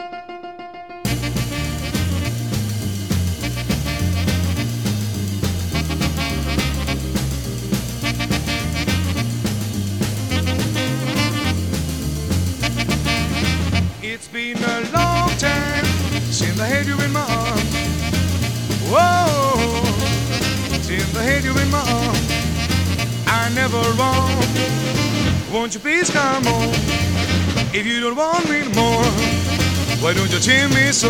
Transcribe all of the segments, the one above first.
It's been a long time since I had you in my arms. Whoa, since I had you in my arms. I never wrong. Won't you please come on? If you don't want me no more, why don't you tell me so?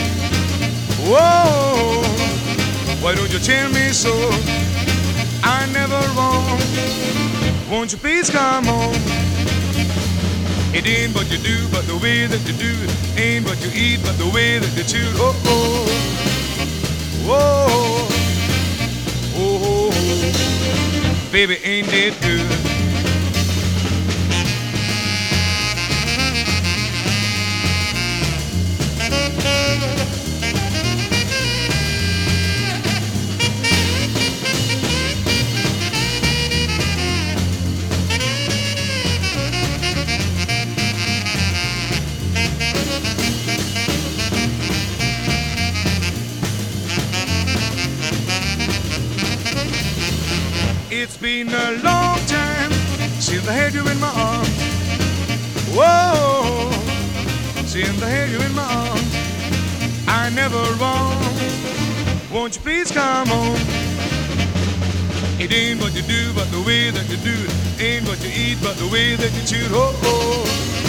Whoa, why don't you tell me so? I never wrong. Won't you please come on? It ain't what you do, but the way that you do it. Ain't what you eat, but the way that you chew. Oh, oh, whoa, oh, oh, baby, ain't it good? It's been a long time since I had you in my arms. Whoa, since I had you in my arms. I never wrong. Won't you please come on? It ain't what you do, but the way that you do it. Ain't what you eat, but the way that you chew. Oh, oh.